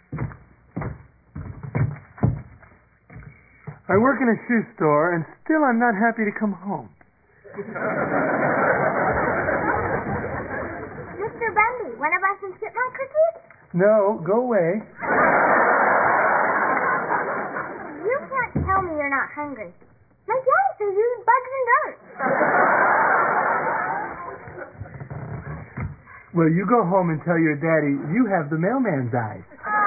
I work in a shoe store, and still I'm not happy to come home. Mr. Bundy, want to buy some chipmunk cookies? No, go away. You can't tell me you're not hungry. My daddy says you eat bugs and dirt. Well, you go home and tell your daddy you have the mailman's eyes.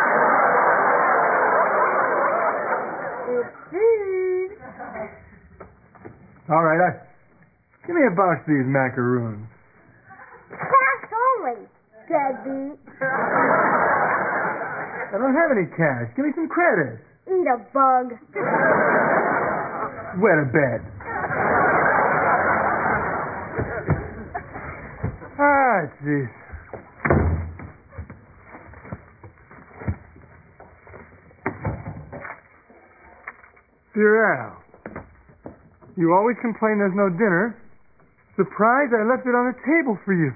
All right, give me a box of these macaroons. Cash only, deadbeat. I don't have any cash. Give me some credit. Eat a bug. Wet a bed. Ah, jeez. Dear Al, you always complain there's no dinner. Surprise, I left it on the table for you.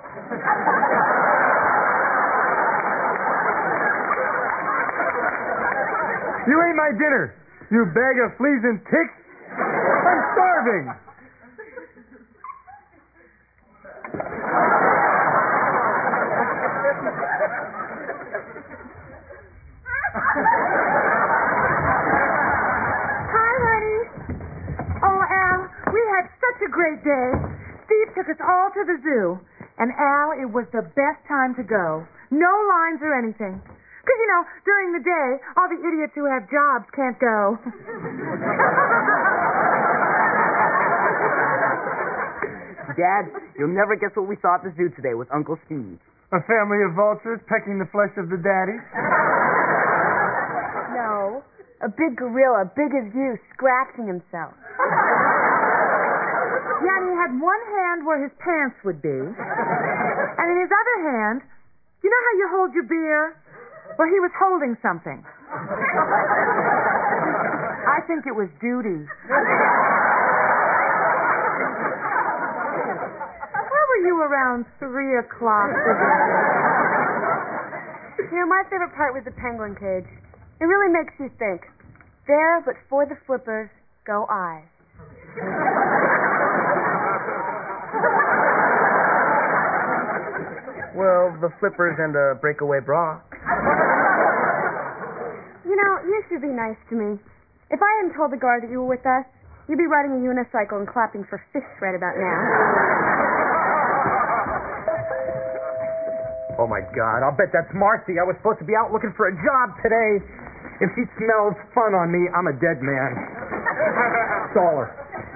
You ate my dinner, you bag of fleas and ticks. I'm starving. Hi, honey. Oh, Al, we had such a great day. Steve took us all to the zoo. And, Al, it was the best time to go. No lines or anything. Because, you know, during the day, all the idiots who have jobs can't go. Dad, you'll never guess what we saw at the zoo today with Uncle Steve. A family of vultures pecking the flesh of the daddies. No, a big gorilla, big as you, scratching himself. Yeah, and he had one hand where his pants would be. And in his other hand, you know how you hold your beer? Well, he was holding something. I think it was duty. Where were you around 3 o'clock? You know, my favorite part was the penguin cage. It really makes you think. There, but for the flippers, go I. Well, the flippers and a breakaway bra. You know, you should be nice to me. If I hadn't told the guard that you were with us, you'd be riding a unicycle and clapping for fish right about now. Oh, my God. I'll bet that's Marcy. I was supposed to be out looking for a job today. If she smells fun on me, I'm a dead man. Stall her.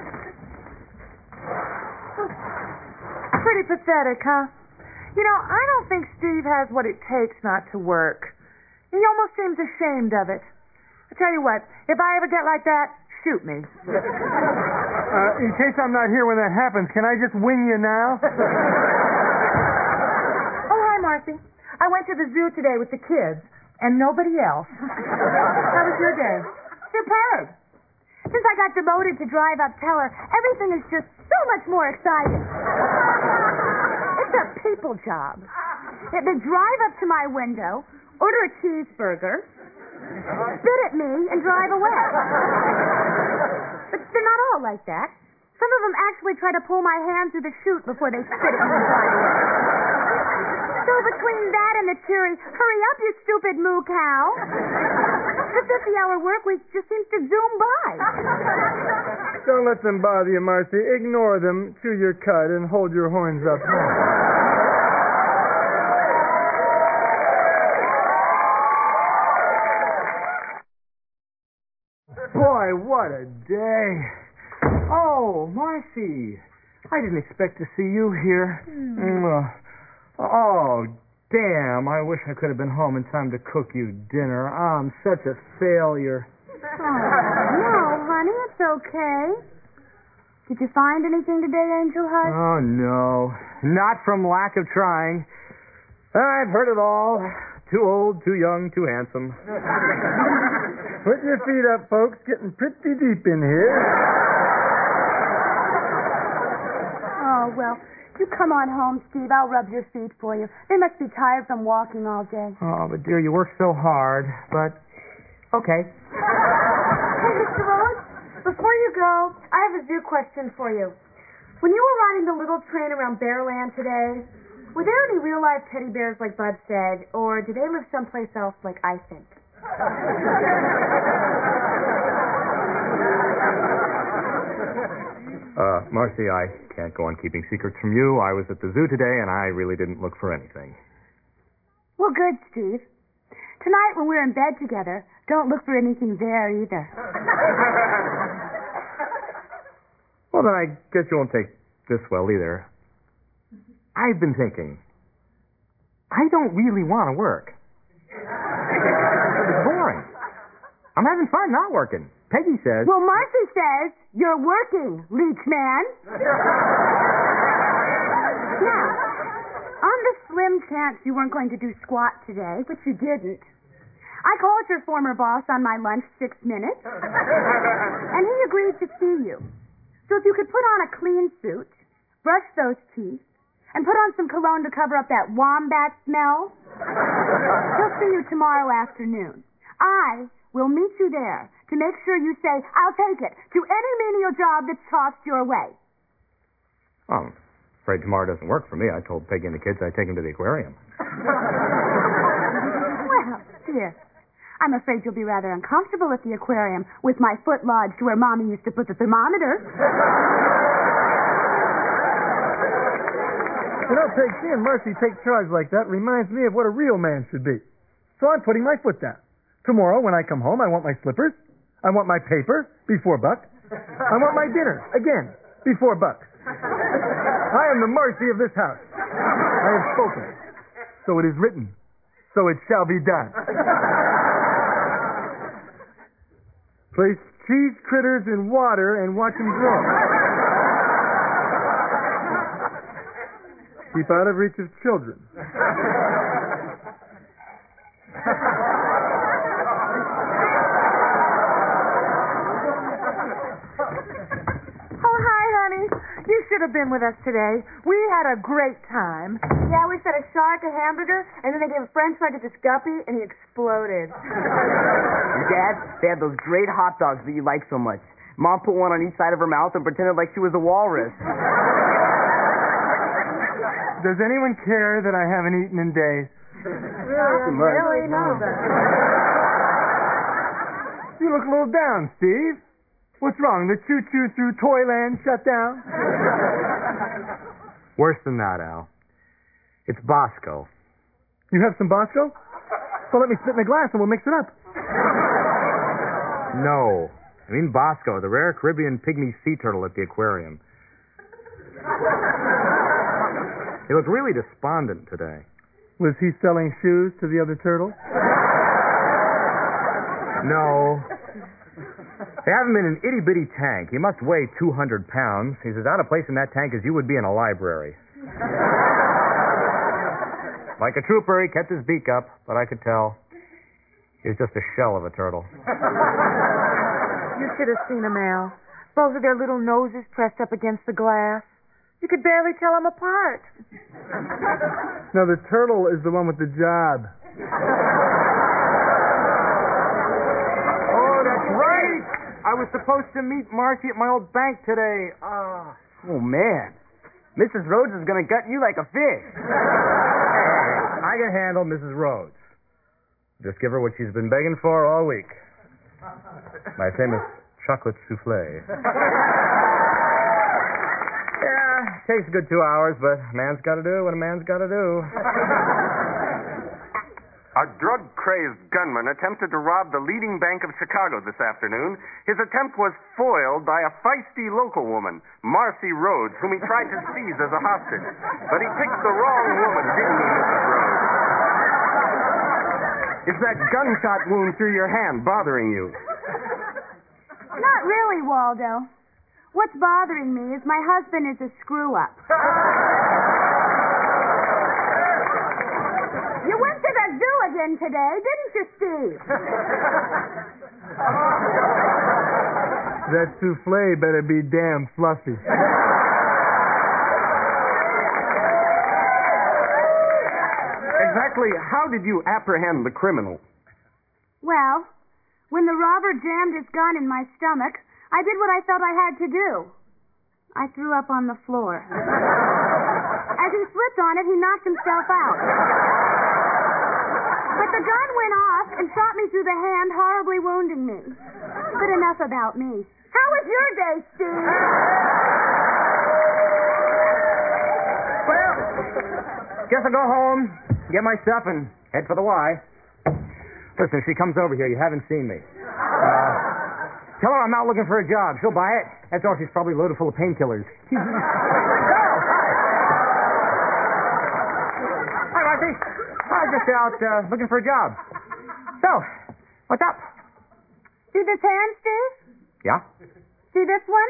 Pretty pathetic, huh? You know, I don't think Steve has what it takes not to work. He almost seems ashamed of it. I tell you what, if I ever get like that, shoot me. In case I'm not here when that happens, can I just wing you now? Oh, hi, Marcy. I went to the zoo today with the kids and nobody else. How was your day? Superb. Since I got demoted to drive-up teller, everything is just so much more exciting. It's a people job. They drive up to my window, order a cheeseburger, spit at me, and drive away. But they're not all like that. Some of them actually try to pull my hand through the chute before they spit at me and drive away. So between that and the cheery, hurry up, you stupid moo cow, the 50-hour work week just seems to zoom by. Don't let them bother you, Marcy. Ignore them, chew your cud, and hold your horns up high. Boy, what a day. Oh, Marcy. I didn't expect to see you here. Oh, damn. I wish I could have been home in time to cook you dinner. I'm such a failure. No, honey, it's okay. Did you find anything today, Angel Heart? Oh, no. Not from lack of trying. I've heard it all. Too old, too young, too handsome. Put your feet up, folks. Getting pretty deep in here. Oh, well, You come on home, Steve. I'll rub your feet for you. They must be tired from walking all day. Oh, but dear, you work so hard. But, okay. Hey, Mr. Rhodes, before you go, I have a zoo question for you. When you were riding the little train around Bearland today, were there any real-life teddy bears like Bud said, or do they live someplace else like I think? Marcy, I can't go on keeping secrets from you. I was at the zoo today, and I really didn't look for anything. Well, good, Steve. Tonight, when we're in bed together, don't look for anything there either. Well, then I guess you won't take this well either. I've been thinking, I don't really want to work. It's boring. I'm having fun not working. Peggy says... Well, Marcy says you're working, leech man. Now, on the slim chance you weren't going to do squat today, but you didn't, I called your former boss on my lunch 6 minutes, and he agreed to see you. So if you could put on a clean suit, brush those teeth, and put on some cologne to cover up that wombat smell, he'll see you tomorrow afternoon. I will meet you there to make sure you say, I'll take it, to any menial job that's tossed your way. Oh, I'm afraid tomorrow doesn't work for me. I told Peggy and the kids I'd take them to the aquarium. Well, dear, I'm afraid you'll be rather uncomfortable at the aquarium with my foot lodged where Mommy used to put the thermometer. You know, Peg, seeing Marcy take charge like that reminds me of what a real man should be. So I'm putting my foot down. Tomorrow, when I come home, I want my slippers. I want my paper, before buck. I want my dinner, again, before bucks. I am the Marcy of this house. I have spoken. So it is written. So it shall be done. Place cheese critters in water and watch them grow. Keep out of reach of children. Oh, hi, honey. You should have been with us today. We had a great time. Yeah, we fed a shark a hamburger, and then they gave a french fry to this guppy, and he exploded. Dad, they had those great hot dogs that you like so much. Mom put one on each side of her mouth and pretended like she was a walrus. Does anyone care that I haven't eaten in days? Really? No. You look a little down, Steve. What's wrong? The choo-choo through Toyland shut down? Worse than that, Al. It's Bosco. You have some Bosco? So let me spit in a glass and we'll mix it up. No. I mean Bosco, the rare Caribbean pygmy sea turtle at the aquarium. He looked really despondent today. Was he selling shoes to the other turtles? No. They have him in an itty-bitty tank. He must weigh 200 pounds. He's as out of place in that tank as you would be in a library. Like a trooper, he kept his beak up, but I could tell he was just a shell of a turtle. You should have seen them, Al. Both of their little noses pressed up against the glass. You could barely tell them apart. No, the turtle is the one with the job. Oh, that's right! I was supposed to meet Marcy at my old bank today. Oh, man. Mrs. Rhodes is going to gut you like a fish. I can handle Mrs. Rhodes. Just give her what she's been begging for all week. My famous chocolate souffle. Takes a good 2 hours, but a man's got to do what a man's got to do. A drug-crazed gunman attempted to rob the leading bank of Chicago this afternoon. His attempt was foiled by a feisty local woman, Marcy Rhodes, whom he tried to seize as a hostage. But he picked the wrong woman, didn't he, Mrs. Rhodes? Is that gunshot wound through your hand bothering you? Not really, Waldo. What's bothering me is my husband is a screw-up. You went to the zoo again today, didn't you, Steve? That souffle better be damn fluffy. exactly how did you apprehend the criminal? Well, when the robber jammed his gun in my stomach, I did what I felt I had to do. I threw up on the floor. As he slipped on it, he knocked himself out. But the gun went off and shot me through the hand, horribly wounding me. But enough about me. How was your day, Steve? Well, guess I'll go home, get my stuff, and head for the Y. Listen, if she comes over here, you haven't seen me. Tell her I'm not looking for a job. She'll buy it. After all, she's probably loaded full of painkillers. Hi, Marcy. I'm just out looking for a job. So, what's up? See this hand, Steve? Yeah? See this one?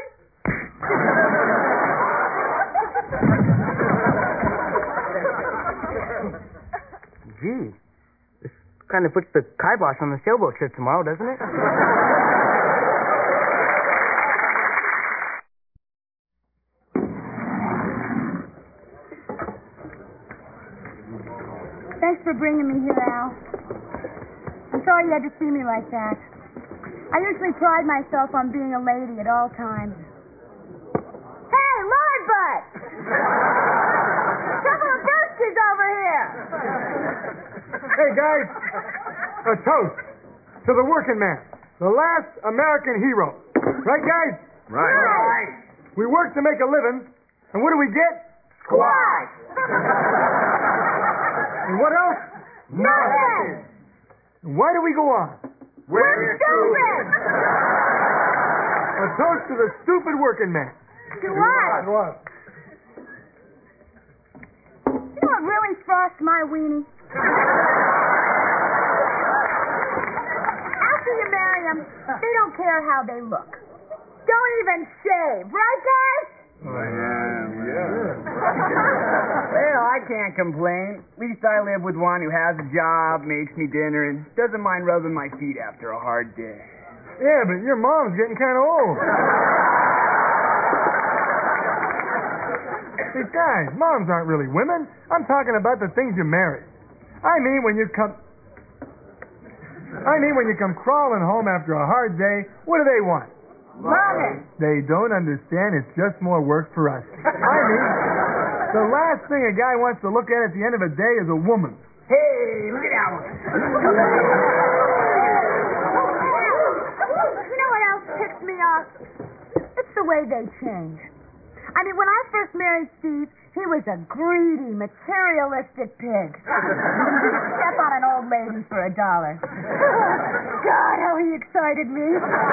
Gee, this kind of puts the kibosh on the sailboat trip tomorrow, doesn't it? Thanks for bringing me here, Al. I'm sorry you had to see me like that. I usually pride myself on being a lady at all times. Hey, Lord Butt! Couple of Brewskis over here! Hey, guys, a toast to the working man, the last American hero. Right, guys? Right. We work to make a living, and what do we get? Squash! And what else? Nothing! And why do we go on? We're stupid! A toast to the stupid working man. To what? To us. You know what really frosts my weenie? After you marry them, they don't care how they look. Don't even shave, right, guys? Well, I can't complain. At least I live with one who has a job, makes me dinner, and doesn't mind rubbing my feet after a hard day. Yeah, but your mom's getting kind of old. Besides, moms aren't really women. I'm talking about the things you marry. I mean when you come crawling home after a hard day, what do they want? Money. They don't understand it's just more work for us. I mean, the last thing a guy wants to look at the end of a day is a woman. Hey, look at that one. You know what else ticks me off? It's the way they change. I mean, when I first married Steve, he was a greedy, materialistic pig. Step on an old lady for $1. God, how he excited me.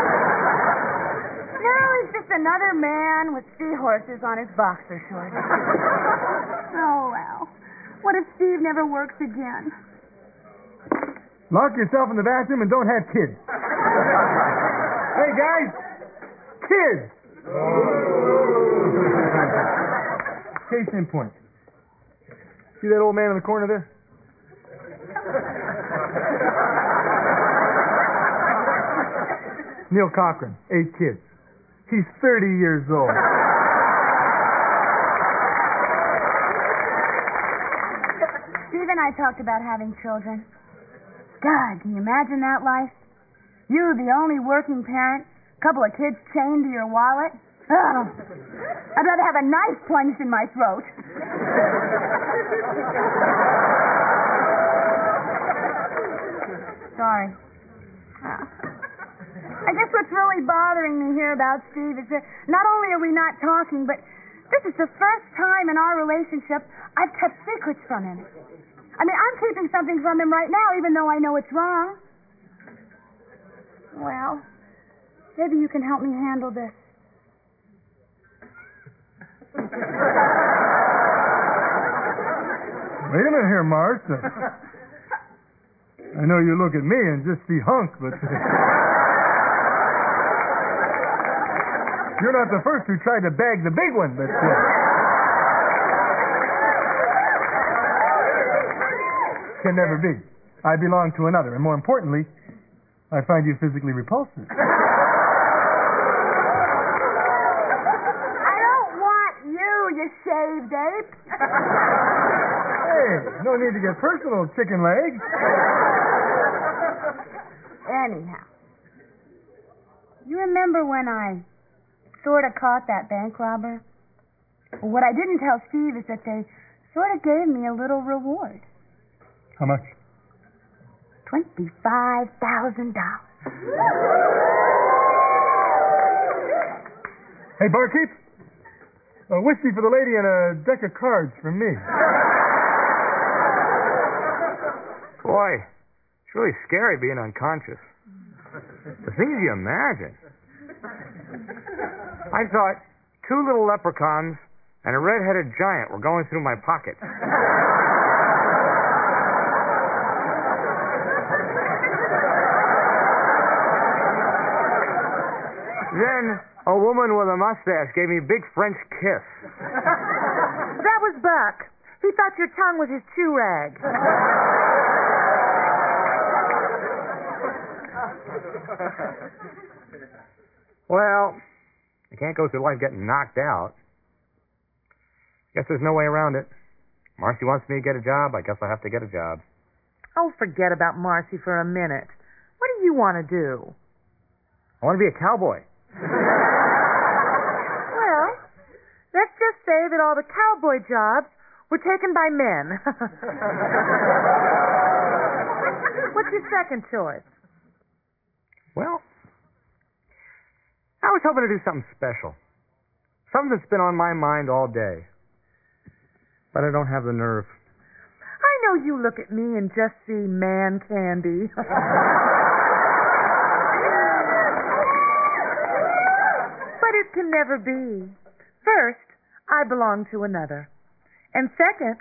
Now he's just another man with seahorses on his boxer shorts. Oh, well. What if Steve never works again? Lock yourself in the bathroom and don't have kids. Hey, guys. Kids. Case in point. See that old man in the corner there? Neil Cochran, 8 kids. He's 30 years old. Steve and I talked about having children. God, can you imagine that life? You, the only working parent, couple of kids chained to your wallet. Oh, I'd rather have a knife plunged in my throat. Sorry. I guess what's really bothering me here about Steve is that not only are we not talking, but this is the first time in our relationship I've kept secrets from him. I mean, I'm keeping something from him right now, even though I know it's wrong. Well, maybe you can help me handle this. Wait a minute here, Martha. I know you look at me and just see hunk, but you're not the first who tried to bag the big one, but can never be. I belong to another, and more importantly, I find you physically repulsive. I don't want you, you shaved ape. Hey, no need to get personal, chicken leg. Anyhow, you remember when I sort of caught that bank robber? Well, what I didn't tell Steve is that they sort of gave me a little reward. How much? $25,000. Hey, barkeep. A whiskey for the lady and a deck of cards from me. Boy, it's really scary being unconscious. The things you imagine. I thought 2 little leprechauns and a red-headed giant were going through my pocket. Then a woman with a mustache gave me a big French kiss. That was Buck. He thought your tongue was his chew rag. Well, I can't go through life getting knocked out. Guess there's no way around it. Marcy wants me to get a job. I guess I have to get a job. Oh, forget about Marcy for a minute. What do you want to do? I want to be a cowboy. Well, let's just say that all the cowboy jobs were taken by men. What's your second choice? Well, I was hoping to do something special. Something that's been on my mind all day. But I don't have the nerve. I know you look at me and just see man candy. But it can never be. First, I belong to another. And second,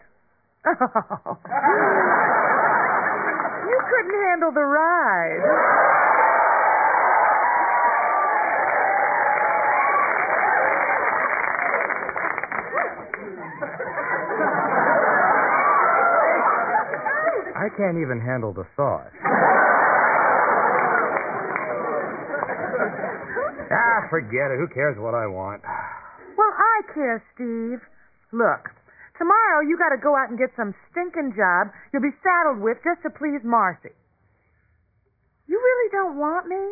you couldn't handle the ride. I can't even handle the thought. Forget it. Who cares what I want? Well, I care, Steve. Look, tomorrow you got to go out and get some stinking job you'll be saddled with just to please Marcy. You really don't want me?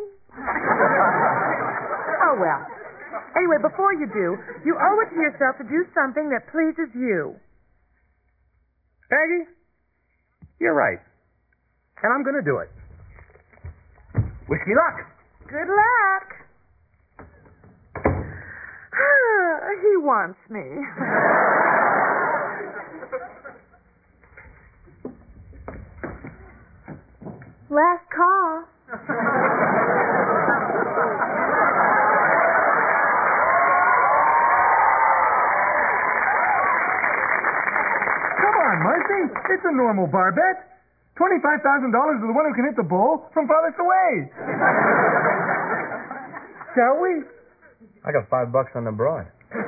Oh, well. Anyway, before you do, you owe it to yourself to do something that pleases you. Peggy, you're right. And I'm going to do it. Wish me luck. Good luck. He wants me. Last call. Come on, Marcy. It's a normal bar bet. $25,000 to the one who can hit the bull from farthest away. Shall we? I got $5 on the broad.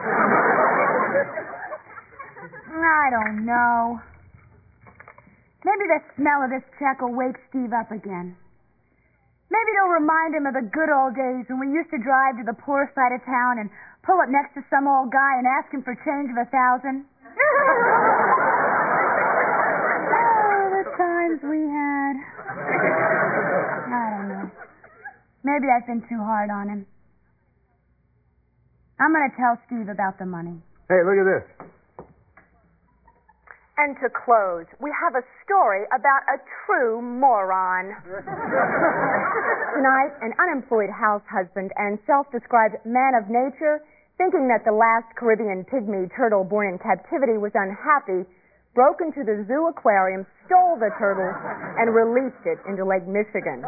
I don't know. Maybe the smell of this check will wake Steve up again. Maybe it'll remind him of the good old days when we used to drive to the poor side of town and pull up next to some old guy and ask him for change of 1,000. Oh, the times we had. I don't know. Maybe I've been too hard on him. I'm going to tell Steve about the money. Hey, look at this. And to close, we have a story about a true moron. Tonight, an unemployed house husband and self-described man of nature, thinking that the last Caribbean pygmy turtle born in captivity was unhappy, broke into the zoo aquarium, stole the turtle, and released it into Lake Michigan.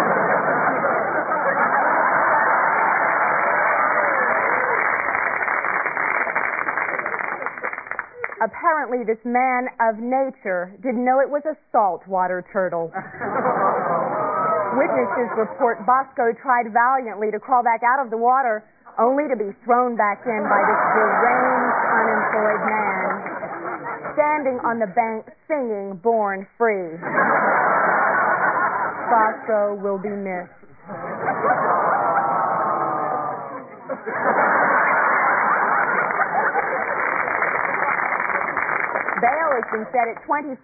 Apparently, this man of nature didn't know it was a saltwater turtle. Witnesses report Bosco tried valiantly to crawl back out of the water, only to be thrown back in by this deranged, unemployed man, standing on the bank singing Born Free. Bosco will be missed. Bail has been set at $25,000.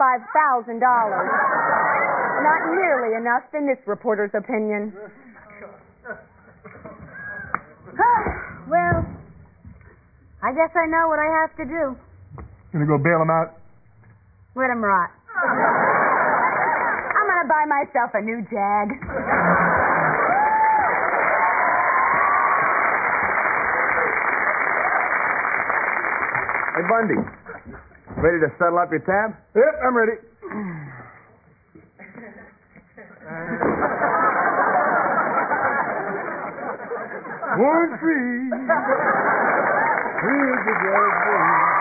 Not nearly enough in this reporter's opinion. Well, I guess I know what I have to do. Gonna go bail him out? Let him rot. I'm gonna buy myself a new Jag. Hey, Bundy. Ready to settle up your tab? Yep, I'm ready. One free. Here's the judge.